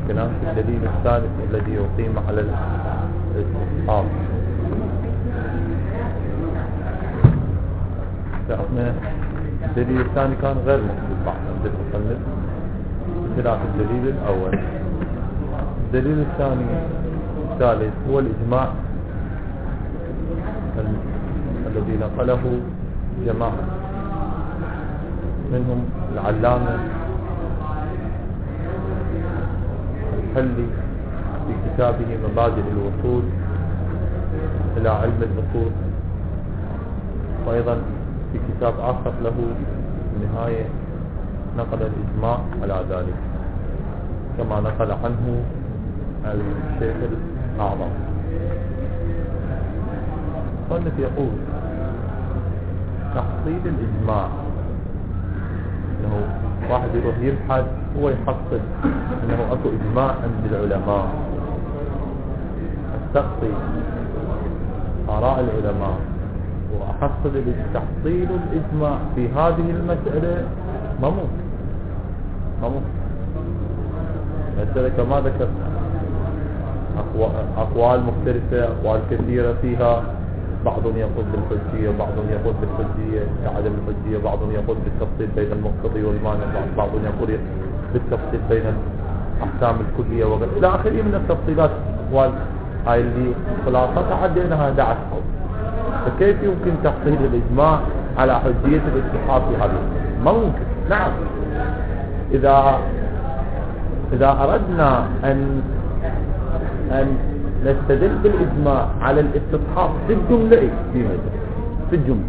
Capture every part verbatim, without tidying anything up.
كلام في الدليل الثالث الذي يقيم على الاستصحاب. فإحنا الدليل الثاني كان غير مكتوب عند المصنف بخلاف الدليل الأول. الدليل الثاني الثالث هو الإجماع الذي نقله جماعة منهم العلامة الحلي في كتابه مبادئ الوصول إلى علم الأصول، وأيضا في كتاب آخر له النهاية نقل الإجماع على ذلك كما نقل عنه الشيخ الأعظم. صنف يقول تحصيل الإجماع انه واحد يروح يبحث هو يحصل انه اكو اجماع عند العلماء، استقصي آراء العلماء واحصل تحصيل الاجماع في هذه المسألة ما ممكن ما ممكن. مسألة كما ذكرت أقوال مختلفة، أقوال كثيرة فيها، بعضهم يقول بالحجية وبعضهم يقول بالحجية عدم الحجية، بعضهم يقول بالتفصيل بين المقتضي والمانع، بعضهم يقول بالتفصيل بين الأحكام الكلية وغيرها إلى آخره من التفصيلات. هاي اللي خلاصتها عديناها دعت حول. فكيف يمكن تحصيل الإجماع على حجية الاتحاد في هذه؟ ما ممكن. نعم، إذا إذا أردنا أن أن نستدل بالإجماع على الاستصحاب في الجملة إيه؟ في الجملة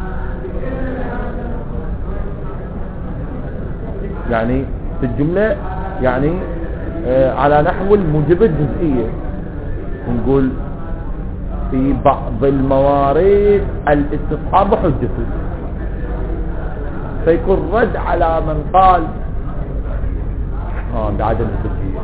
يعني في الجملة يعني آه على نحو الموجبة الجزئية، نقول في بعض الموارد الاستصحاب حجته، فيكون رد على من قال آه بعدم الحجية.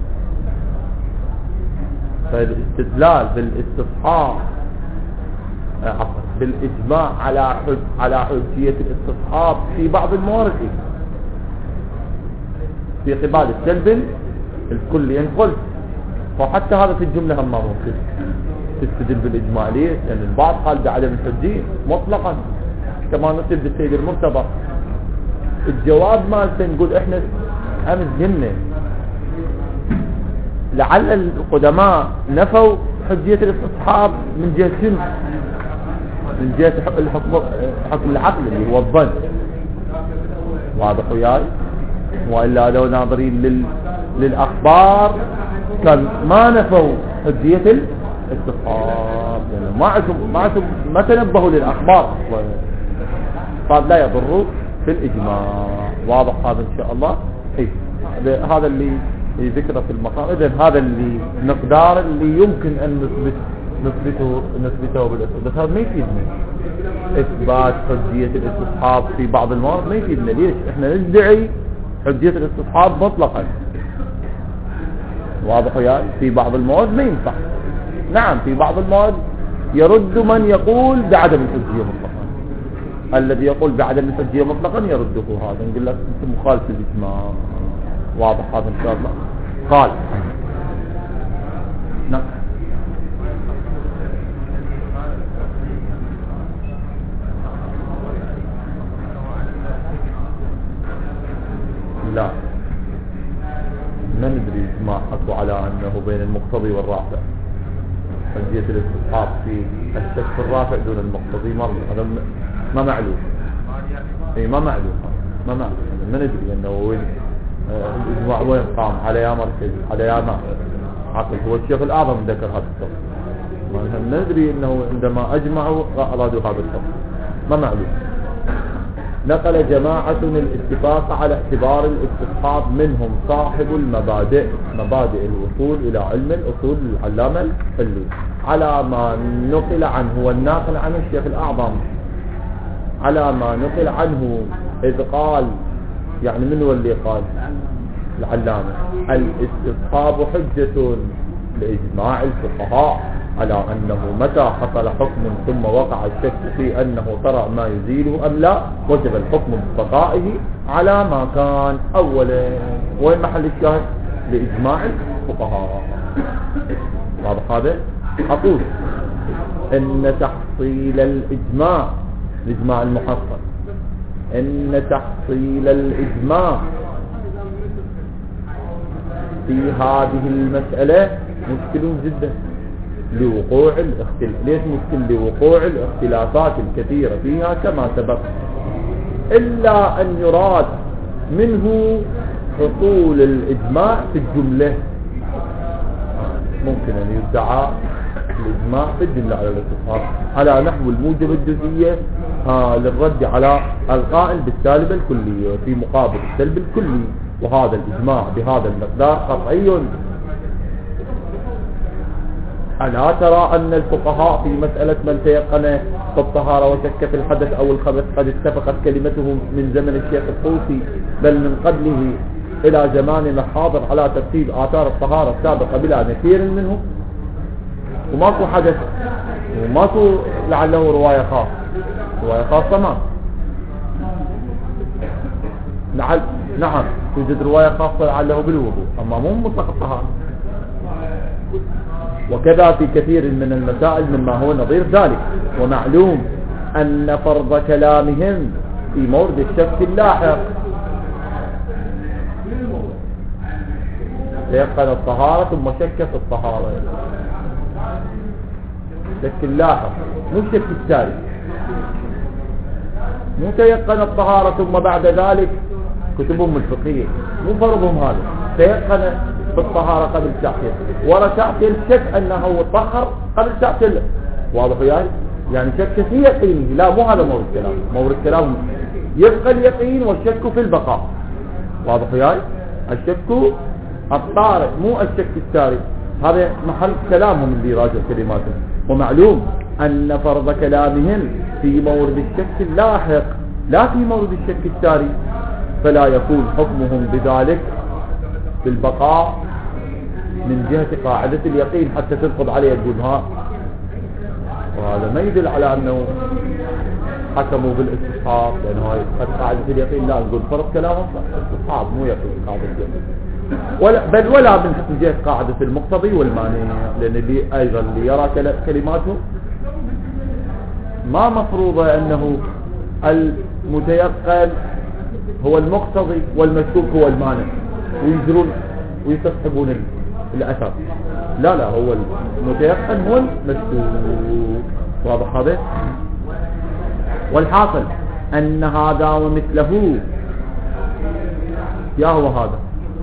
فالاستدلال بالاستصحاب عفوا بالإجماع على حج على حجية الاستصحاب في بعض الموارد في قبال السلب الكل ينقل، فحتى هذا في الجملة هم ما ممكن تستدل بالإجماع. ليه؟ لأن يعني البعض قال بعدم الحجية مطلقا كما نسب بالسيد المرتضى. الجواب مالته نقول احنا امس قلنا لعل القدماء نفوا حجية الاستصحاب من جهة شنو؟ من جهة الحكم حكم العقل اللي هو الظن، واضح وياي؟ وإلا لو ناظرين لل... للأخبار كان ما نفوا حجية الاستصحاب، يعني ما عندهم ما عندهم ما تنبهوا للأخبار، طيب لا يضر في الإجماع. واضح هذا إن شاء الله؟ إيه هذا اللي ذكره في المقام. إذن هذا اللي مقدار اللي يمكن أن نثبت نثبته نثبته بالإثبات، بس هذا ما يفيدنا إثبات حجية الاستصحاب في بعض الموارد، ما يفيدنا. ليش؟ إحنا ندعي حجية الاستصحاب مطلقا، واضح وياي؟ في بعض الموارد ما ينفع. نعم في بعض الموارد يرد من يقول بعدم الحجية مطلقا، الذي يقول بعدم الحجية مطلقا يرده هذا، نقول لك أنت مخالف الإجماع. واضح هذا إن شاء الله؟ قال نعم لا ما ندري ما حكوا على أنه بين المقتضي والرافع حجية الاستصحاب في الشك في الرافع دون المقتضي مرة، هذا ما معلوم. اي ما معلوم ما معلوم ما ندري انه وين الإجماع وين قام، على يا مركز على يا ما عقل. هو الشيخ الأعظم ذكر هذا الصف، ما ندري انه عندما اجمعوا ارادوا هذا الصف، ما معلوم. نقل جماعة الاتفاق على اعتبار الاستصحاب منهم صاحب المبادئ مبادئ الوصول إلى علم الأصول للعلامة الحلي على ما نقل عنه، والناقل عنه الشيخ الأعظم، على ما نقل عنه إذ قال، يعني من هو اللي قال؟ العلامة. الاستصحاب حجة لإجماع الفقهاء على أنه متى حصل حكم ثم وقع الشك في أنه طرأ ما يزيله أم لا وجب الحكم ببقائه على ما كان أولا. وين محل الشاهد؟ لإجماع الفقهاء. واضح هذا؟ أقول إن تحصيل الإجماع الإجماع المحصل إن تحصيل الإجماع في هذه المسألة مشكل جدا لوقوع الاختلاف. ليش مشكل؟ لوقوع الاختلافات الكثيرة فيها كما سبق، إلا أن يراد منه حصول الإجماع في الجملة. ممكن أن يدعى الإجماع في الجملة على الاستصحاب على نحو الموجب الجزئية آه للرد على القائل بالسالب الكلية في مقابل السلب الكلي، وهذا الإجماع بهذا المقدار قطعي. ألا ترى أن الفقهاء في مسألة من تيقن بالطهارة وشك في الحدث أو الخبث قد اتفقت كلمته من زمن الشيخ الطوسي بل من قبله إلى زماننا الحاضر على ترتيب آثار الطهارة السابقة بلا نكير منه، وماكو حدث وماكو لعله رواية خاصة رواية خاصة ما نعم نعم توجد رواية خاصة لعله بالوضوء، أما مو مطلق الطهارة. وكذا في كثير من المسائل مما هو نظير ذلك. ومعلوم أن فرض كلامهم في مورد الشك اللاحق تيقن الطهارة ثم شك في الطهارة، شك اللاحق مو شك التالي، مو تيقن الطهارة ثم بعد ذلك كتبهم الفقهية مو فرضهم هذا، تيقن بالطهارة قبل ساعتين ورا ساعتين شك أنه طهر قبل ساعتين. واضح يعني؟ يعني شك في يقينه. لا مو هذا مورد الكلام، مورد الكلام يبقى اليقين والشك في البقاء. واضح يعني؟ الشك الطارئ مو الشك الساري، هذا محل كلامهم اللي راجع كلماتهم. ومعلوم أن فرض كلامهم في مورد الشك اللاحق لا في مورد الشك الساري، فلا يكون حكمهم بذلك في البقاء من جهة قاعدة اليقين حتى تنقض عليه الجمهور. وهذا ما يدل على أنه حكموا بالاستصحاب، لأنه هاي قاعدة اليقين لا نقول فرض كلامهم استصحاب مو يقين قاعدة اليقين، ولا بل ولا من جهة قاعدة المقتضي والمانع، لأن اللي أيضا اللي يرى كلماته ما مفروضة أنه المتيقن هو المقتضي والمشكوك هو المانع ويجرون ويستصحبون الأثر. لا لا هو المتيقن هو المشكوك. واضح هذا؟ والحاصل أن هذا ومثله يا هو هذا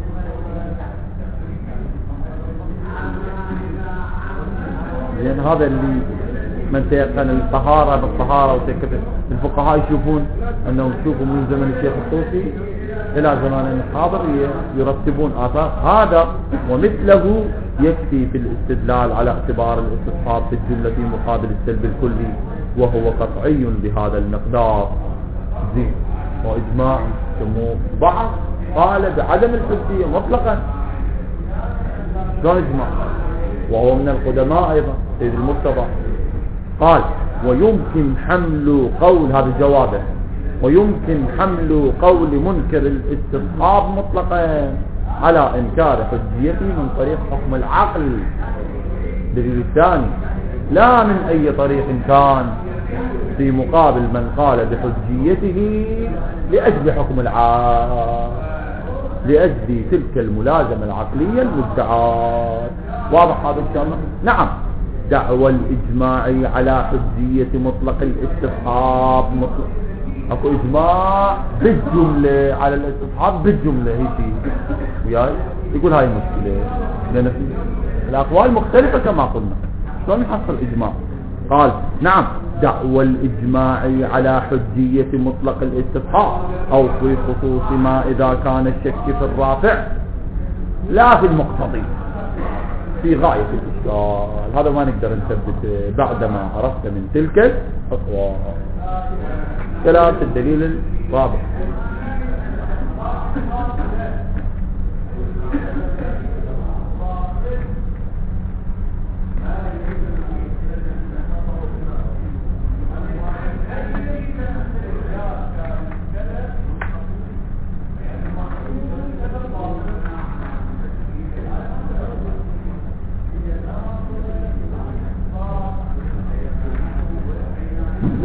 لأن هذا اللي من تيقن الطهارة بالطهارة وتكفي. الفقهاء يشوفون أنهم يشوفوا من زمن الشيخ الطوسي إلى زمان الحاضر يرتبون آثار هذا ومثله يكفي في الاستدلال على اعتبار الاستصحاب في الجملة في مقابل السلب الكلي، وهو قطعي بهذا المقدار. زين وإجماع سموه بعض قال بعدم الحجية مطلقا. شلون إجماع؟ وهو من القدماء أيضا سيد المرتضى قال ويمكن حمل قول هذا جوابه ويمكن حمل قول منكر الاستصحاب مطلقا على إنكار حجيته من طريق حكم العقل دليل الثاني لا من أي طريق كان في مقابل من قال بحجيته لأجل حكم العقل لأجل تلك الملازمة العقلية المدعاة. واضح هذا الكلام؟ نعم. دعوى الإجماع على حجية مطلق الاستصحاب مطلق اكو إجماع بالجملة على الاستصحاب بالجملة هيك وياي يقول هاي مشكلة لأن الأقوال مختلفة كما قلنا. شلون يحصل إجماع؟ قال نعم دعوى الإجماع على حجية مطلق الاستصحاب أو في خصوص ما إذا كان الشك في الرافع لا في المقتضي في غاية الإشكال. هذا ما نقدر نثبت بعدما عرفت من تلك الأقوال. كلام الدليل الرابع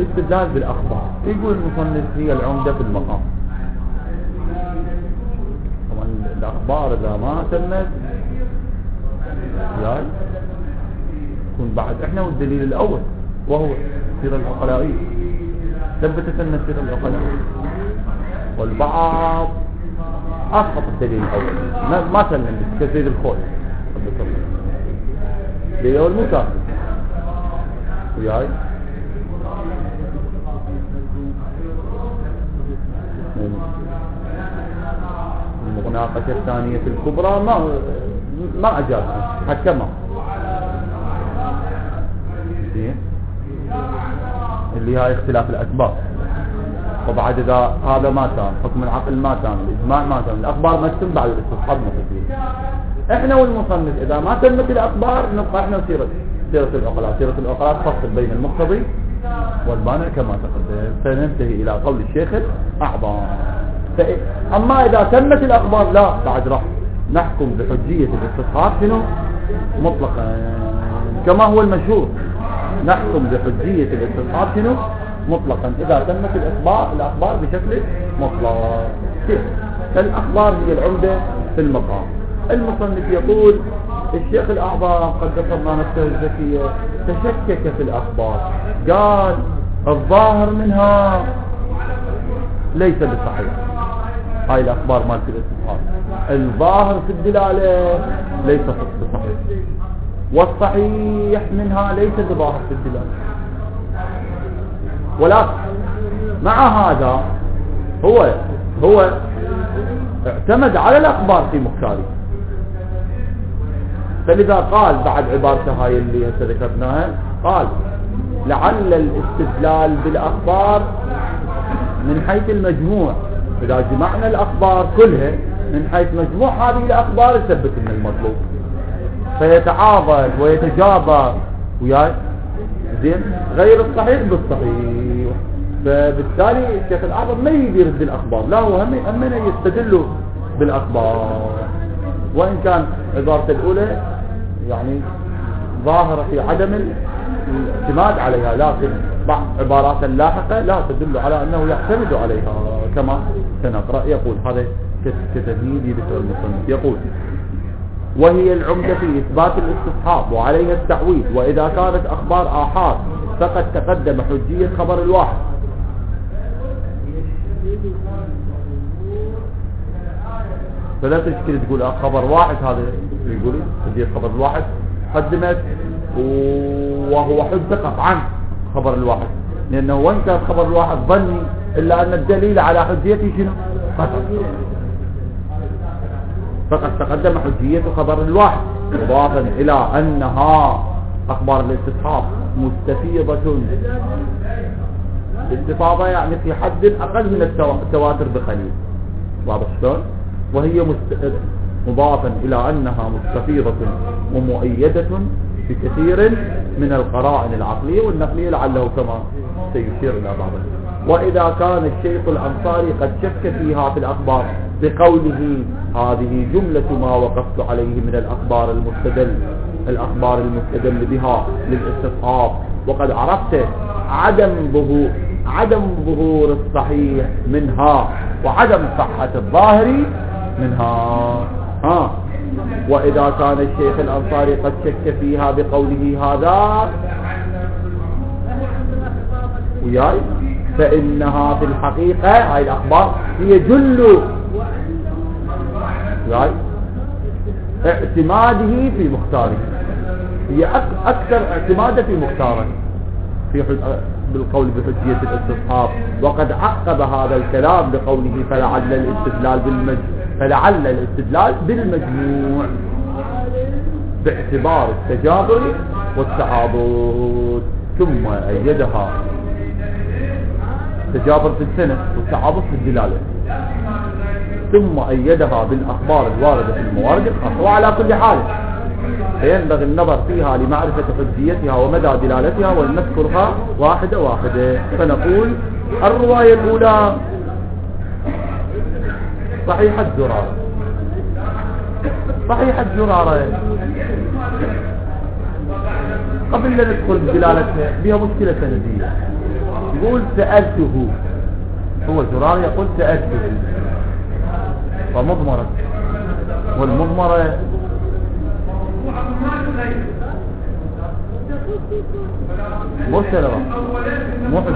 الاستدلال بالأخبار. يقول المصنف هي العمدة في المقام. طبعا الأخبار إذا ما تمت يعني يكون بعد إحنا والدليل الأول وهو سيرة العقلائية ثبتت أن سيرة العقلائية، والبعض أسقط الدليل الأول ما, ما سلم كزيد الخوي ليه والموسى وياي المناقشة الثانية في الكبرى ما ما أجابها حكمها اللي هي اختلاف الأسباب. وبعد إذا هذا ما تام حكم العقل ما تام الإجماع ما تام الأخبار ما تتم بعد الاستصحاب مخفية. إحنا والمصنف إذا ما تمت الأخبار نبقى إحنا سيرة سيرة العقلاء. سيرة العقلاء تفصل بين المقتضي والمانع كما تقدم، فننتهي إلى قول الشيخ الأعظم. أما إذا تمت الأخبار لا بعد راح نحكم بحجية الاستصحاب شنو مطلقا كما هو المشهور، نحكم بحجية الاستصحاب شنو مطلقا إذا تمت الأخبار الأخبار بشكل مطلق. فالأخبار هي العمدة في المقام. المصنف يقول الشيخ الأعظم قدس الله نفسه الزكية تشكك في الأخبار، قال الظاهر منها ليس بصحيح. هاي الأخبار مالت الاستصحاب الظاهر في الدلالة ليس بصحيح، والصحيح منها ليس بظاهر في الدلالة. ولكن مع هذا هو هو اعتمد على الأخبار في مختاره، فلذا قال بعد عبارته هاي اللي هسه ذكرناها قال لعل الاستدلال بالأخبار من حيث المجموع، إذا جمعنا الأخبار كلها من حيث مجموع هذه الأخبار يثبت من المطلوب فيتعاضد ويتجابر وياي زين غير الصحيح بالصحيح. فبالتالي الشيخ الأعظم ما يقدر يرد الأخبار، لا هو هم أمنا يستدلوا بالأخبار، وإن كان عبارته الأولى يعني ظاهرة في عدم الاعتماد عليها، لكن بعض عبارات اللاحقة لا تدل على أنه يعتمد عليها كما سنقرأ. يقول هذا كتمهيد يذكر المصنف يقول وهي العمدة في إثبات الاستصحاب وعليها التعويض، وإذا كانت أخبار آحاد فقد تقدم حجية خبر الواحد. فلا تشكل تقول خبر واحد، هذا يقول حجية خبر الواحد قدمت وهو حجة قطعا خبر الواحد، لأنه وإن كان خبر الواحد ظني إلا أن الدليل على حجيته شنو قطع، فقد تقدم حجية خبر الواحد، إضافا إلى أنها أخبار الاستصحاب مستفيضة، استفاضة يعني في حد أقل من التواتر بقليل، واضح شلون؟ وهي مست... مضافا إلى أنها مستفيضة ومؤيدة في كثير من القرائن العقلية والنقلية لعله كما سيشير إلى بعضها. وإذا كان الشيخ الأنصاري قد شك فيها في الأخبار بقوله هذه جملة ما وقفت عليه من الأخبار المستدل الأخبار المستدل بها للاستصحاب، وقد عرفت عدم ظهور عدم ظهور الصحيح منها وعدم صحة الظاهر منها. ها وإذا كان الشيخ الأنصاري قد شك فيها بقوله هذا وياي فإنها في الحقيقة هاي الأخبار هي جل وياي اعتماده في مختاره، هي أكثر اعتمادا في مختاره في بالقول بحجية الاستصحاب. وقد عقب هذا الكلام بقوله فلعل الاستدلال بالمج فلعل الاستدلال بالمجموع باعتبار التجابر والتعاضد، ثم أيدها تجابر في السنة والتعاضد في الدلالة، ثم أيدها بالأخبار الواردة في الموارد الخاصة. وعلى كل حال فينبغي النظر فيها لمعرفة حجيتها ومدى دلالتها ولنذكرها واحدة واحدة. فنقول الرواية الأولى صحيحة زرارة. صحيحة زرارة قبل لا ندخل بدلالتها بها مشكلة سندية. يقول سألته، هو زرار يقول سألته فمضمرة، والمضمرة مو سلوى مو حد.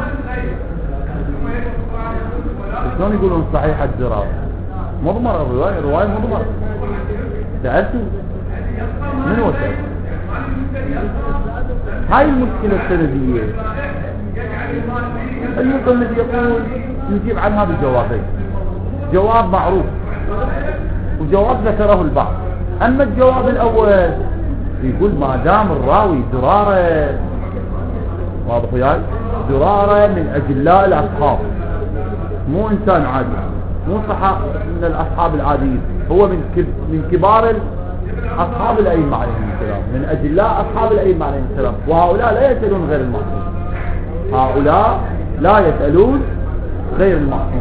شلون يقولون صحيح الزرار مضمرة؟ الرواية رواية مضمرة. سألته من هو سألته؟ هاي المشكلة السندية. المصنف يقول يجيب عنها بجوابين، جواب معروف وجواب ذكره البعض. أما الجواب الأول يقول ما دام الراوي زرارة، واضح وياي؟ زرارة من أجلاء الأصحاب، مو إنسان عادي، مو صحاب من الأصحاب العاديين، هو من من كبار أصحاب الأئمة عليهم السلام، من أجلاء أصحاب الأئمة عليهم السلام، وهؤلاء لا يسألون غير المعصوم، هؤلاء لا يسألون غير المعصوم،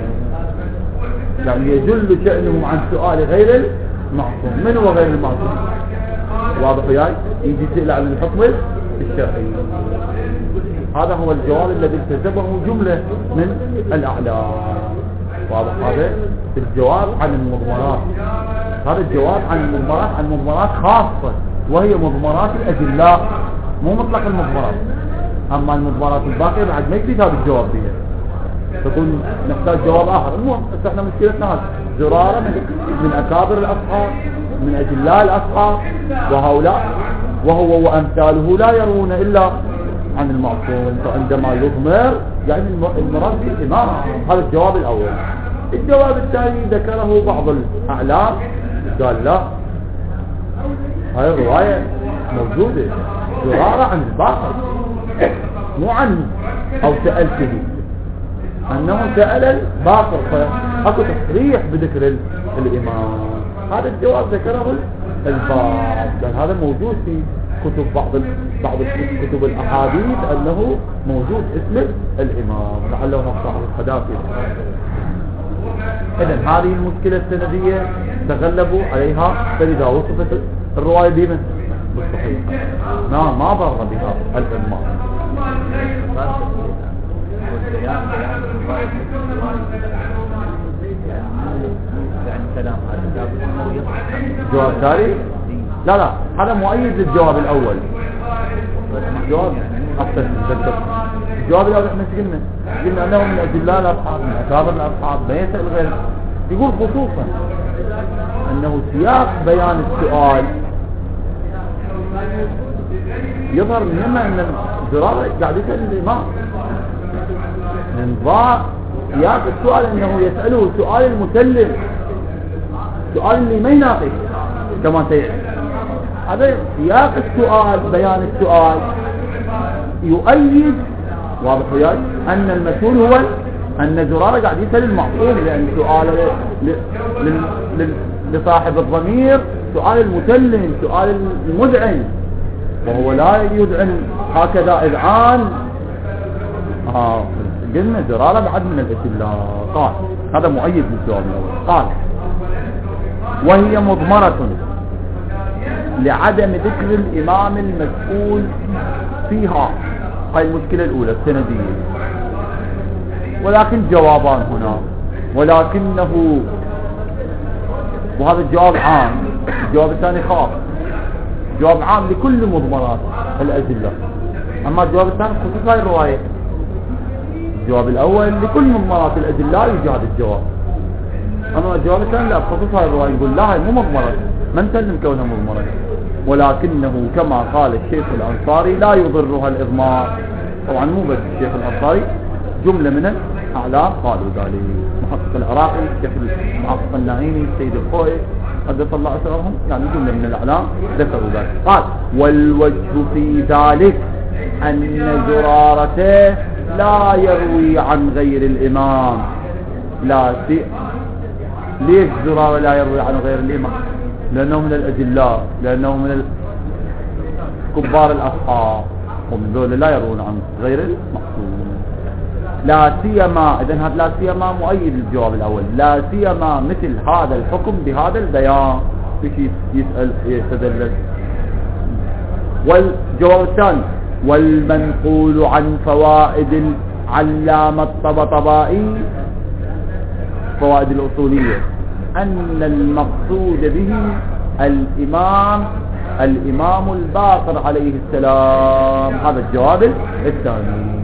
يعني يجل شأنهم عن سؤال غير المعصوم. من هو غير المعصوم؟ واضح وياي؟ يجي يسأل عن الحكم الشرعي. هذا هو الجواب الذي التزمه جملة من الأعلام. واضح؟ هذا الجواب عن المضمرات، هذا الجواب عن المضمرات، عن مضمرات خاصة وهي مضمرات الأجلاء، مو مطلق المضمرات. أما المضمرات الباقية بعد ما يكفي هذا الجواب بها، تكون نحتاج جواب آخر. المهم بس احنا مشكلتنا هذا، زرارة من, من أكابر الأصحاب، من أجلاء الأصحاب، وهؤلاء وهو وأمثاله لا يرون إلا عن المعصوم، فعندما يضمر يعني المراد بالإمام. هذا الجواب الأول. الجواب الثاني ذكره بعض الأعلام، قال لا، هاي الرواية موجودة، زرارة عن الباقر مو عنه، أو سألته أنه سأل الباقر، فأكو تصريح بذكر الإمام. هذا الجواب ذكره الباب، لأن هذا موجود في كتب بعض بعض كتب الأحاديث أنه موجود اسم الإمام، لعله نصح الحداثي. إذن هذه المشكلة السندية تغلبوا عليها، فإذا وصفت الرواية بمن بالصحيح ما ما ضر بها الإمام. جواب ثاني؟ لا لا، هذا مؤيد للجواب الأول. جواب أحسن تذكر الجواب الأول احنا قلنا قلنا أنه من أجلاء الأصحاب، من أكابر الأصحاب، ما يسأل غير. يقول خصوصا أنه سياق بيان السؤال يظهر منهما أن الزرار قاعد يسأل الإمام، من ضاع سياق السؤال أنه يسأله سؤال المسلم، سؤال اللي ما يناقش كما سيأتي. هذا سياق السؤال، بيان السؤال يؤيد، واضح وياي، أن المسؤول هو أن زرارة قاعد يسأل المعصوم، لأن سؤال لصاحب الضمير سؤال المسلم، سؤال المذعن، وهو لا يذعن هكذا إذعان. آه قلنا زرارة بعد من الإسلام. قال هذا مؤيد للجواب الأول. قال وهي مضمرة لعدم ذكر الإمام المسؤول فيها. هاي المشكلة الأولى السندية. ولكن جوابان هنا، ولكنه، وهذا الجواب عام، الجواب الثاني خاص، جواب عام لكل مضمرات الأدلة. أما الجواب الثاني خصوص هاي الرواية. الجواب الأول لكل مضمرات الأدلة يجي هذا الجواب، أما الجواب الثاني لا، خصوص هاي الرواية يقول لا، هاي مو مضمرة، ما نسلم كونها مضمرة، ولكنه كما قال الشيخ الأنصاري لا يضرها الإضمار. طبعا مو بس الشيخ الأنصاري، جملة من الأعلام قالوا ذلك، محقق العراقي، الشيخ المحقق النعيمي، السيد الخوئي قدس الله أسرهم، يعني جملة من الأعلام ذكروا ذلك. قال والوجه في ذلك أن زرارته لا يروي عن غير الإمام. لا سي... ليش زرارة لا يروي عن غير الإمام؟ لأنه من الأجلاء، لأنه من كبار الأصحاب، ومن ذول لا يروون عن غير المقصود. لا سيما، إذن هذا لا سيما مؤيد للجواب الأول، لا سيما مثل هذا الحكم بهذا البيان في يسأل يستدلل. والجواب الثاني والمنقول عن فوائد علامة الطبطبائي فوائد الأصولية أن المقصود به الإمام الإمام الباقر عليه السلام. هذا الجواب الثاني.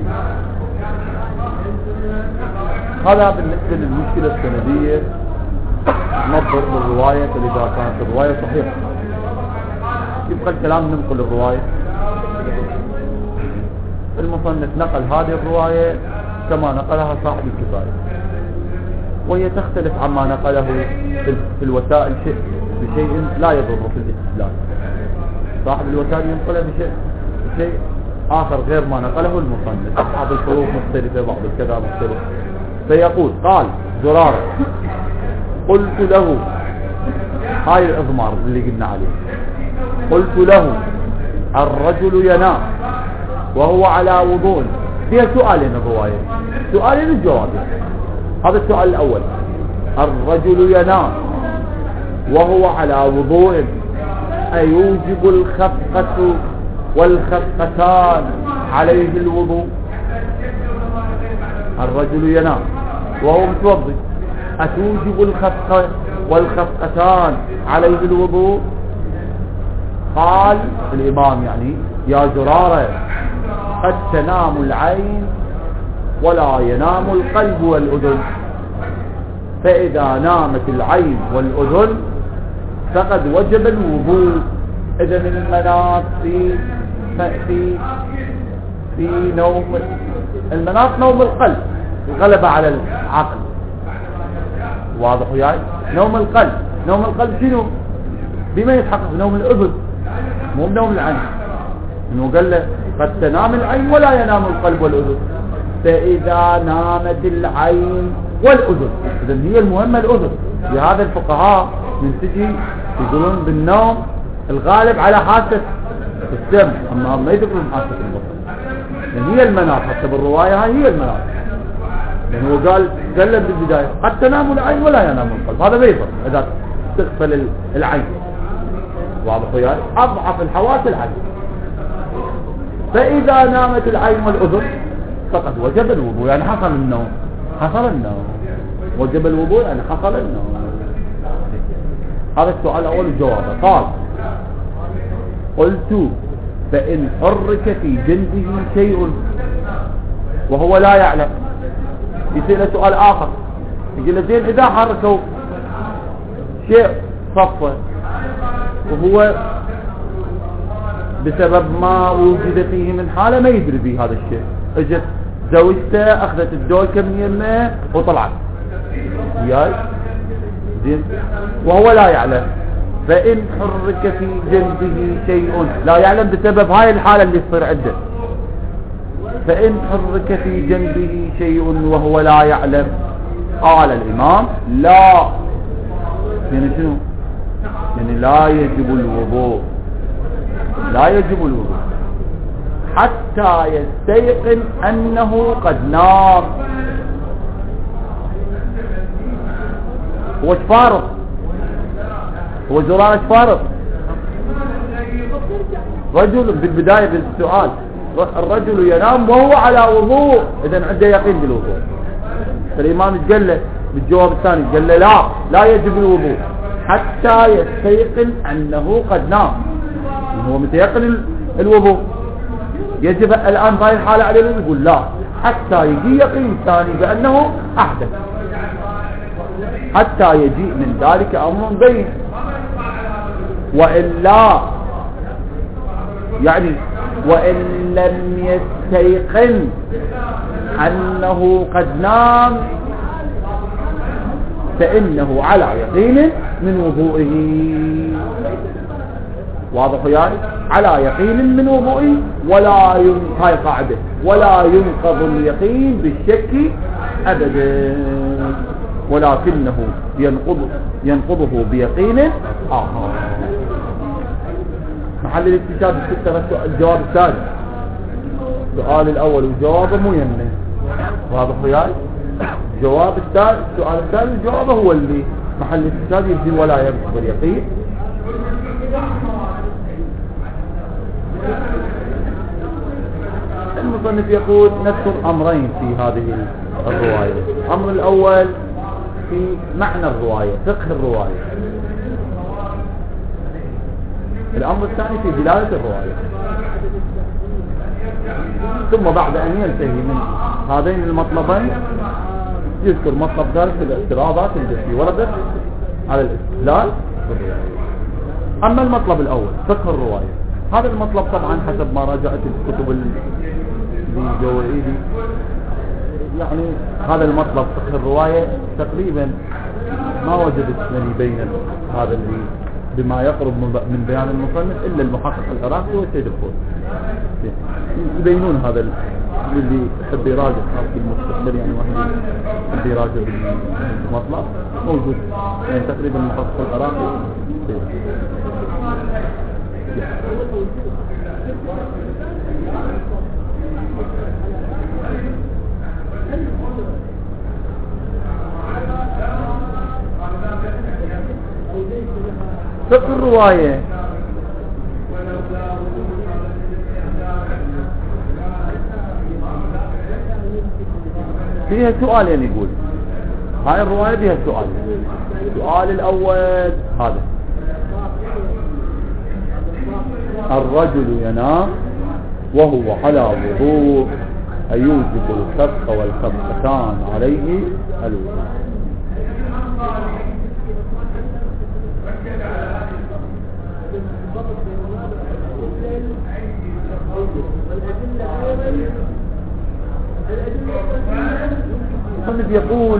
هذا بالنسبة للمشكلة السندية، نظر للرواية إذا كانت الرواية صحيحة. يبقى الكلام ننقل الرواية. المصنف نقل هذه الرواية كما نقلها صاحب الكفاية، وهي تختلف عما نقله في الوسائل شيء بشيء لا يضر في الاستدلال. صاحب الوسائل ينقلها بشيء شيء آخر غير ما نقله المصنف، بعض الحروف مختلفة، بعض الكذا مختلف. فيقول قال زرارة قلت له، هاي الإضمار اللي قلنا عليه، قلت له الرجل ينام وهو على وضوء. فيها سؤالين الرواية، سؤالين الجواب. هذا السؤال الأول، الرجل ينام وهو على وضوء أيوجب الخفقة والخفقتان عليه الوضوء؟ الرجل ينام وهو متوضئ، أتوجب الخفقة والخفقتان عليه الوضوء؟ قال الإمام يعني يا زرارة قد تنام العين ولا ينام القلب والأذن، فإذا نامت العين والأذن فقد وجب الوضوء. إذا المناط في في في نوم المناط نوم القلب غلب على العقل. واضح وياي؟ نوم القلب، نوم القلب شنو؟ بما يتحقق نوم الأذن مو بنوم العين. انه قال له قد تنام العين ولا ينام القلب والأذن، فإذا نامت العين والأذن، إذن هي المهمة الأذن. لهذا الفقهاء من تجي يقولون بالنوم الغالب على حاسة السمع، أما ما يذكرون حاسة البصر، لأن هي المناط. حتى بالرواية هاي هي المناط، لأنه هو قال قال له بالبداية قد تنام العين ولا ينام القلب. هذا بيضر إذا تغفل العين. واضح وياي؟ أضعف الحواس العين. فإذا نامت العين والأذن فقد وجب الوضوء، يعني حصل النوم، حصل النوم. وجب الوضوء يعني حصل النوم. هذا السؤال الأول الجواب. قال قلت فإن حرك في جلده شيء وهو لا يعلم. يسأل سؤال آخر، يقول له زين إذا حركوا شيء صفه وهو بسبب ما وجد فيه من حالة ما يدري به هذا الشيء، اجت زوجته اخذت الدول كم يمه وطلعت وياي زين وهو لا يعلم. فإن حرك في جنبه شيء لا يعلم بسبب هاي الحالة اللي تصير عنده، فإن حرك في جنبه شيء وهو لا يعلم، قال الإمام لا، يعني شنو؟ يعني لا يجب الوضوء، لا يجب الوضوء حتى يستيقن أنه قد نام. هو فارق، هو زرار فارق. رجل بالبداية بالسؤال الرجل ينام وهو على وضوء، إذن عنده يقين بالوضوء. فالإمام قال له بالجواب الثاني قال له لا لا يجب الوضوء حتى يستيقن أنه قد نام. هو متيقن الوضوء، يجب الآن هاي الحالة عليه يقول لا حتى يجي يقين ثاني بأنه أحدث، حتى يجيء من ذلك أمر بين. وإلا يعني وإن لم يستيقن أنه قد نام فإنه على يقين من وضوئه. واضح يعني؟ على يقين من وضوئه ولا ينقض، هاي قاعدة، ولا ينقض اليقين بالشك أبدا، ولكنه ينقض ينقضه بيقين آخر. محل الاستشهاد الستة الجواب الثاني. السؤال الأول وجوابه مو يمنه، واضح وياي؟ جواب الثاني، السؤال الثاني جوابه هو اللي محل الاستشهاد يجي ولا ينقض اليقين. المصنف المصنف يقول نذكر أمرين في هذه الرواية. الأمر الأول في معنى الرواية، فقه الرواية. الأمر الثاني في دلالة الرواية. ثم بعد أن ينتهي من هذين المطلبين يذكر مطلب ثالث في الاعتراضات التي وردت على الاستدلال بالرواية. أما المطلب الأول فقه الرواية، هذا المطلب طبعا حسب ما راجعت الكتب الجوائدي، يعني هذا المطلب فقه الرواية تقريبا ما وجدت يعني بين هذا اللي بما يقرب من بيان المصنف إلا المحقق العراقي والسيد الفوزي يبينون هذا اللي يحب يراجع في المستقبل، يعني واحد يحب يراجع بالمطلب موجود يعني تقريبا المحقق العراقي. فقه الرواية فيها سؤالين، يقول هاي الرواية فيها سؤال. السؤال الأول هذا: الرجل ينام وهو على وضوء أيوجب الخفق والخفقتان عليه الوضوء؟ المصنف يقول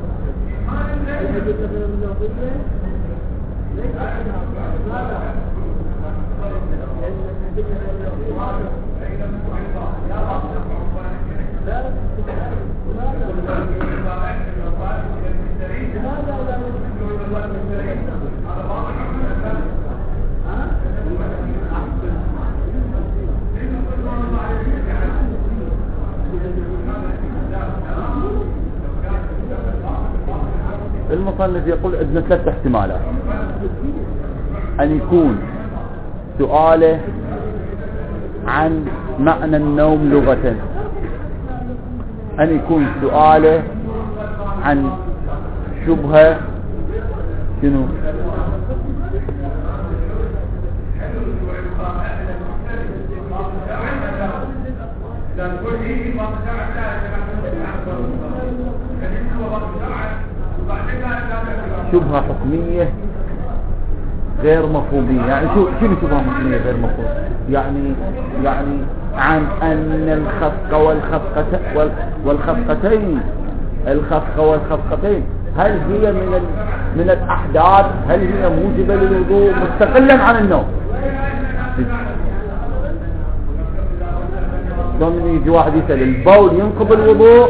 المصنف يقول عندنا ثلاث احتمالات: أن يكون سؤاله عن معنى النوم لغة، أن يكون سؤاله عن شبهة شنو شبهة حكمية غير مفهومية. يعني شو شنو شبهة حكمية غير مفهومية؟ يعني يعني عن أن الخفق والخفقة والخفقتين الخفق والخفقتين هل هي من ال من الأحداث، هل هي موجبة للوضوء مستقلا عن النوم؟ لما يجي واحد يسأل البول ينقض الوضوء،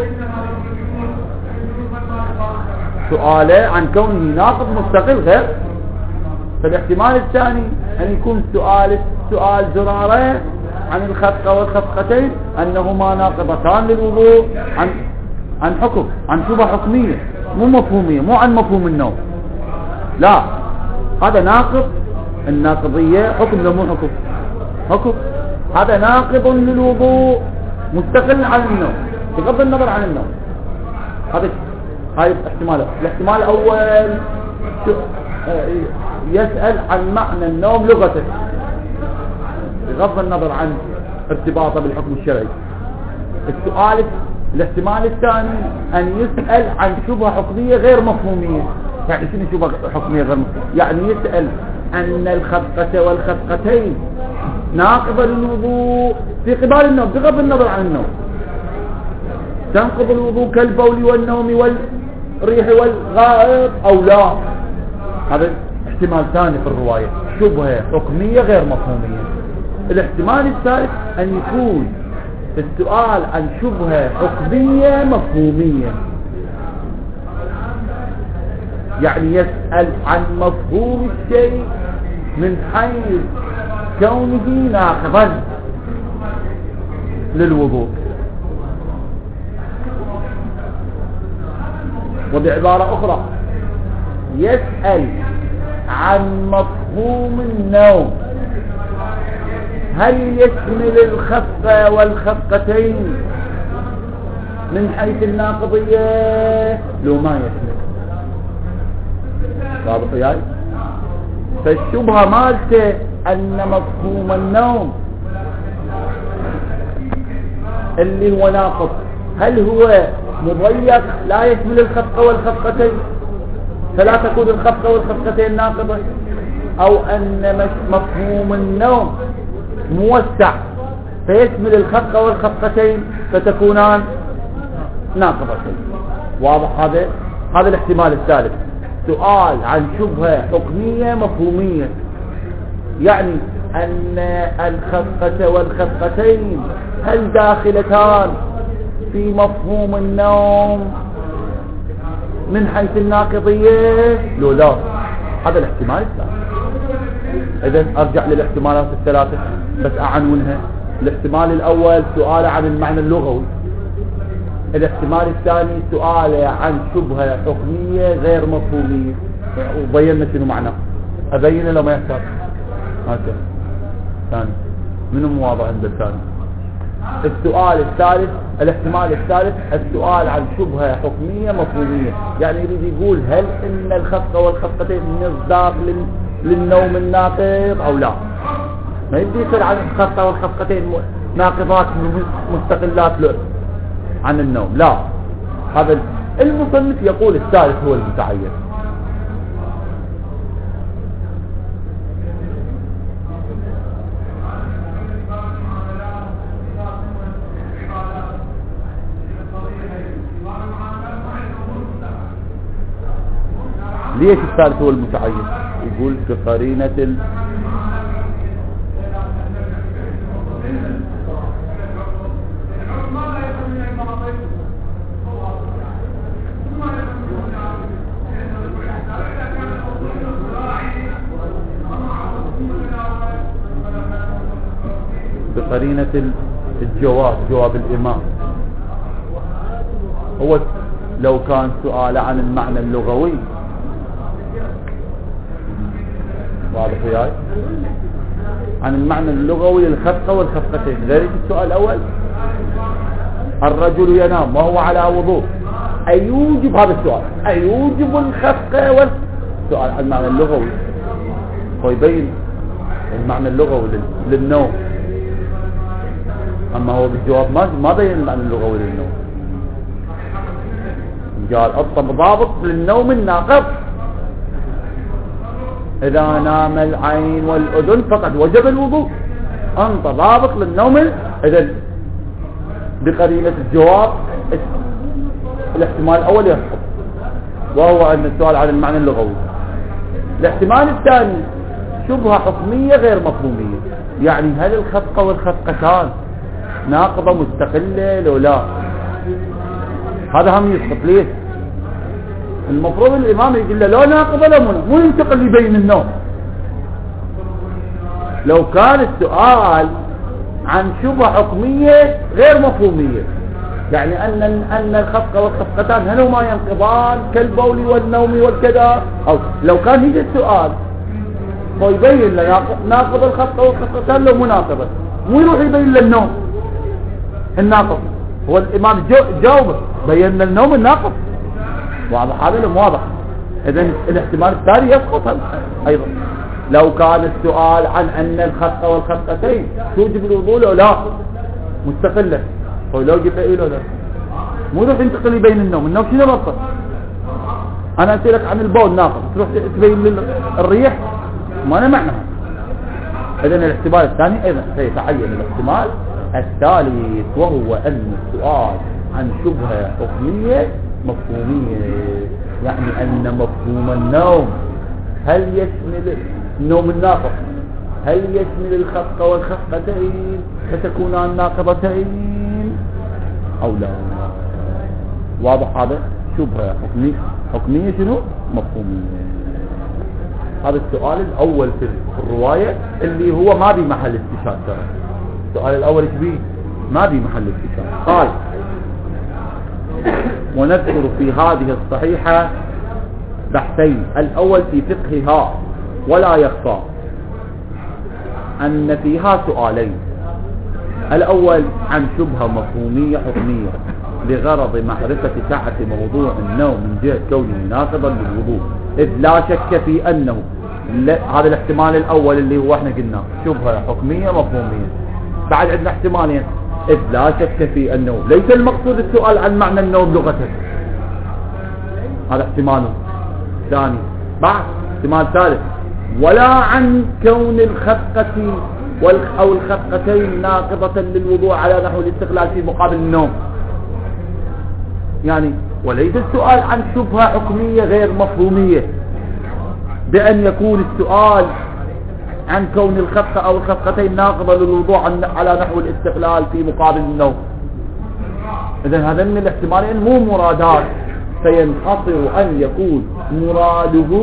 سؤاله عن كونه ناقض مستقل غير. فالاحتمال الثاني أن يكون سؤال سؤال زرارة عن الخفقة والخفقتين أنهما ناقضتان للوضوء عن عن حكم، عن شبهة حكمية مو مفهومية، مو عن مفهوم النوم. لا، هذا ناقض. الناقضية حكم لو مو حكم؟ حكم. هذا ناقض للوضوء مستقل عن النوم بغض النظر عن النوم. هذا هاي احتمال. الاحتمال الأول يسأل عن معنى النوم لغة بغض النظر عن ارتباطه بالحكم الشرعي. السؤال الاحتمال الثاني أن يسأل عن شبهة حكمية غير مفهومية. يعني شنو شبهة حكمية غير مفهومية؟ يعني يسأل أن الخفقة والخفقتين ناقضة للوضوء في قبال النوم بغض النظر عن النوم. تنقض الوضوء كالبول والنوم والريح والغائط أو لا؟ هذا احتمال ثاني في الرواية، شبهة حكمية غير مفهومية. الاحتمال الثالث أن يكون السؤال عن شبهة حكمية مفهومية، يعني يسأل عن مفهوم الشيء من حيث كونه ناقضا للوضوء. وبعبارة أخرى يسأل عن مفهوم النوم هل يشمل الخفة والخفقتين من حيث الناقضية؟ لو ما يشمل. واضح وياي؟ فالشبهة مالته أن مفهوم النوم اللي هو ناقض هل هو مضيق لا يشمل الخفقة والخفقتين فلا تكون الخفقة والخفقتين ناقضة، أو أن مفهوم النوم موسع فيشمل الخفقة والخفقتين فتكونان ناقضتين. واضح هذا؟ هذا الاحتمال الثالث. سؤال عن شبهة حكمية مفهومية، يعني أن الخفقة والخفقتين هل داخلتان في مفهوم النوم من حيث الناقضية؟ لو لا. هذا الاحتمال الثالث. إذن أرجع للاحتمالات الثلاثة بس أعنونها. الاحتمال الأول سؤال عن المعنى اللغوي، الاحتمال الثاني سؤال عن شبهة حكمية غير مفهومية، وبينا شنو معناه. أبين لو ما يحتاج هكذا. ثاني منو مواضع عند الثاني؟ السؤال الثالث، الاحتمال الثالث السؤال عن شبهة حكمية مفهومية، يعني يريد يقول هل ان الخفقة والخفقتين مصداق للنوم الناقض او لا. ما يبدي يصير عن الخفقة والخفقتين ناقضات مستقلات عن النوم، لا. هذا المصنف يقول الثالث هو المتعين. ليش الثالث هو المتعين؟ يقول كقرينة ال... بقرينة الجواب، جواب الإمام. هو لو كان سؤال عن المعنى اللغوي، واضح وياي؟ عن المعنى اللغوي الخفقة والخفقتين. ذلك السؤال الأول الرجل ينام وهو على وضوء، أيوجب هذا السؤال أيوجب الخفقة والسؤال عن المعنى اللغوي، ويبين المعنى اللغوي للنوم. أما هو بالجواب ما ما بين المعنى اللغوي للنوم، قال الطب ضابط للنوم الناقض إذا نام العين والأذن فقد وجب الوضوء، أنت ضابط للنوم. إذن بقرينة الجواب الاحتمال الأول يسقط، وهو أن السؤال عن المعنى اللغوي. الاحتمال الثاني شبهة حكمية غير مفهومية، يعني هل الخفقة والخفقتان ناقضة مستقلة لو لا؟ هذا هم يسقط. ليش؟ المفروض الإمام يقول له لا ناقضة لا منى، مو ينتقل يبين النوم. لو كان السؤال عن شبهة حكمية غير مفهومية، يعني أن أن الخفقة والخفقتان هل هما ينقضان كالبول والنوم والكذا، أو لو كان يجي السؤال ويبين له ناقض الخفقة والخفقتان لو مناقضة، مو يروح يبين له النوم الناقض. هو الإمام جاوبه بين النوم الناقض. واضح هذا لو واضح؟ إذن الاحتمال الثاني يسقط أيضا. لو كان السؤال عن أن الخفقة والخفقتين توجب الوضوء أو لا مستقلة، هو لو جبت إيه لو لا، مو يروح ينتقل بين النوم. النوم شنو نقص؟ أنا أسألك عن البول ناقص تروح تبين لي الريح، ما أنا معناها. إذن الاحتمال الثاني أيضا سيتعين الاحتمال الثالث، وهو أن السؤال عن شبهة حكمية مفهومية، يعني أن مفهوم النوم هل يشمل النوم الناقض، هل يشمل الخفقة والخفقتين فتكونان ناقضتين أو لا. واضح هذا؟ شبهة حكمية حكمية شنو؟ مفهومية. هذا السؤال الأول في الرواية اللي هو ما بي محل استشهاد. ترى السؤال الأول كبير ما بي محل استشهاد. قال ونذكر في هذه الصحيحة بحثين، الأول في فقهها ولا يخفى أن فيها سؤالين. الأول عن شبهة مفهومية حكمية لغرض معرفة سعة موضوع النوم من جهة كونه ناقضا للوضوء، إذ لا شك في أنه هذا الاحتمال الأول اللي هو احنا قلنا شبهة حكمية مفهومية. بعد عندنا احتمالين، إذ لا شك في أنه ليس المقصود السؤال عن معنى النوم لغة، هذا احتمال ثاني. بعد احتمال ثالث، ولا عن كون الخفقة أو الخفقتين ناقضة للوضوء على نحو الاستقلال في مقابل النوم. يعني وليس السؤال عن شبهة حكمية غير مفهومية بأن يكون السؤال عن كون الخفقة أو الخفقتين ناقضة للوضوء على نحو الاستقلال في مقابل النوم. إذن هذا من الاحتمالين مو مرادات، فينحصر أن يكون مراده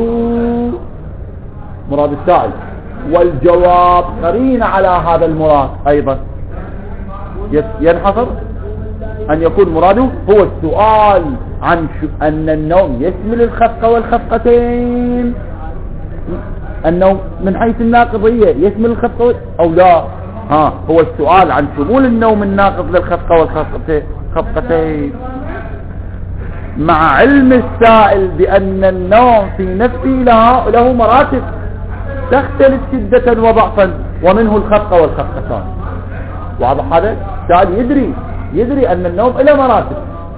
مراد السائل والجواب قرين على هذا المراد أيضا. ينحصر أن يكون مراده هو السؤال عن أن النوم يشمل الخفقة والخفقتين، النوم من حيث الناقضية يشمل الخفقة أو لا. ها هو السؤال عن شمول النوم الناقض للخفقة والخفقتين مع علم السائل بأن النوم في نفسه له, له مراتب تختلف شدة وضعفا، ومنه الخفقة والخفقتان. واضح هذا؟ السائل يدري يدري أن النوم له مراتب،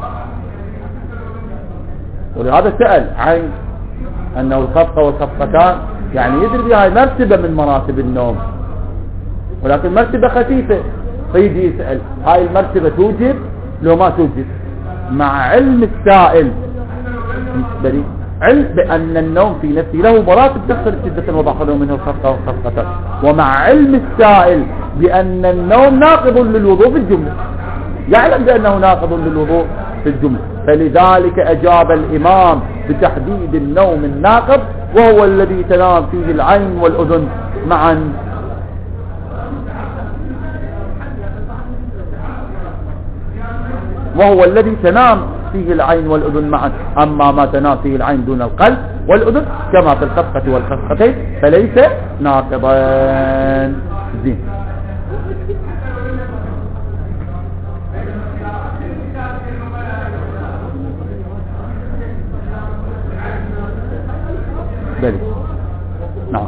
ولهذا سأل عن أنه الخفقة والخفقتان، يعني يدري بهاي مرتبة من مراتب النوم، ولكن مرتبة خفيفة، فيجي يسأل هاي المرتبة توجب لو ما توجب، مع علم السائل علم بأن النوم في نفسه له مراتب تختلف شدة وضعفا ومنه الخفقة والخفقتان، ومع علم السائل بأن النوم ناقض للوضوء في الجملة، يعلم بأنه ناقض للوضوء في الجملة، فلذلك أجاب الإمام بتحديد النوم الناقض، وهو الذي تنام فيه العين والأذن معا. وهو الذي تنام فيه العين والأذن معا، أما ما تنام فيه العين دون القلب والأذن كما في الخفقة والخفقتين فليس ناقضا. زين. بلي. نعم.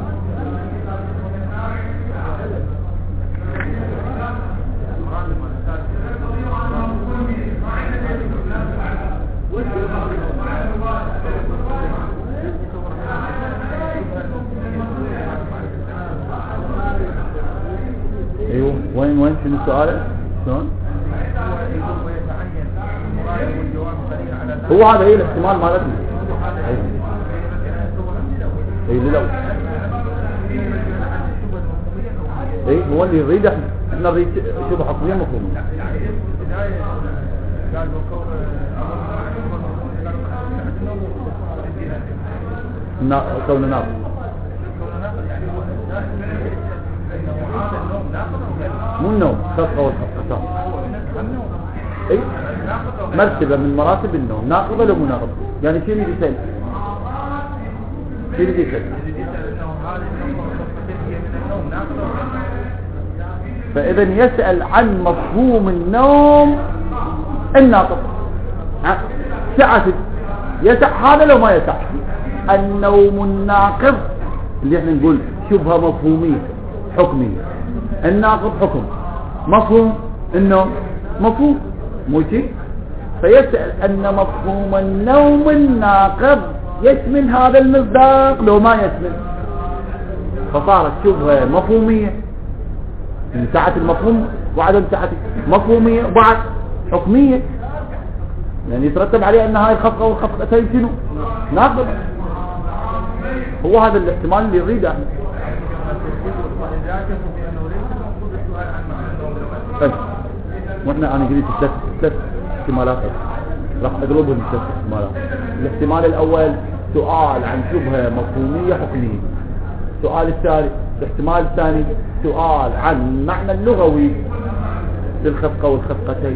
ايوه وين وين شنو سؤاله؟ شلون؟ هو هذا ايه الاحتمال مالتنا؟ اي لو اي هو اللي يريد احنا احنا نريد شبه حكمية مفهومية. كون ناقض مو النوم، خفقة والخفقتان اي مرتبة من مراتب النوم، ناقضة ولا مو ناقضة؟ يعني شو اللي يسأل؟ شو اللي يسأل؟ فإذا يسأل عن مفهوم النوم الناقض، سعة يسع هذا لو ما يسع. النوم الناقض اللي احنا نقول شبهة مفهومية حكمية، الناقض حكم، مفهوم النوم مفهوم مو شيء، فيسأل أن مفهوم النوم الناقض يشمل هذا المصداق لو ما يشمل، فصارت شبهة مفهومية من سعة المفهوم وعدم سعة مفهومية وبعد حكمية، يعني يترتب عليه أن هاي الخفقة والخفقتين شنو ناقض. هو هذا الاحتمال اللي يريده احنا. طيب واحنا انا قريت ثلاث ثلاث احتمالات راح اضربهم ثلاث احتمالات. الاحتمال الاول سؤال عن شبهة مفهومية حكمية. السؤال الثاني الاحتمال الثاني سؤال عن المعنى اللغوي للخفقة والخفقتين.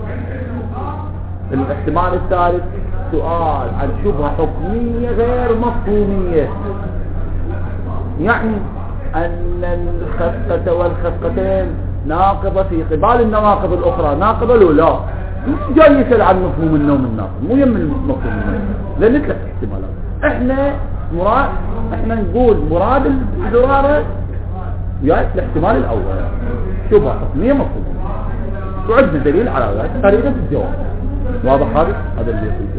الاحتمال الثالث سؤال عن شبهة حكمية غير مفهومية، يعني أن الخفقة والخفقتين ناقضة في قبال النواقض الأخرى، ناقضة لو لا جاي يسأل عن مفهوم النوم الناقض، مو يم المفهوم النوم، لأن ثلاث احتمالات. احنا مراد احنا نقول مراد الزرارة وياك الاحتمال الأول شبهة حكمية مفهوم، وعندنا دليل على ذلك طريقة الجواب. واضح هذا؟ هذا اللي يقول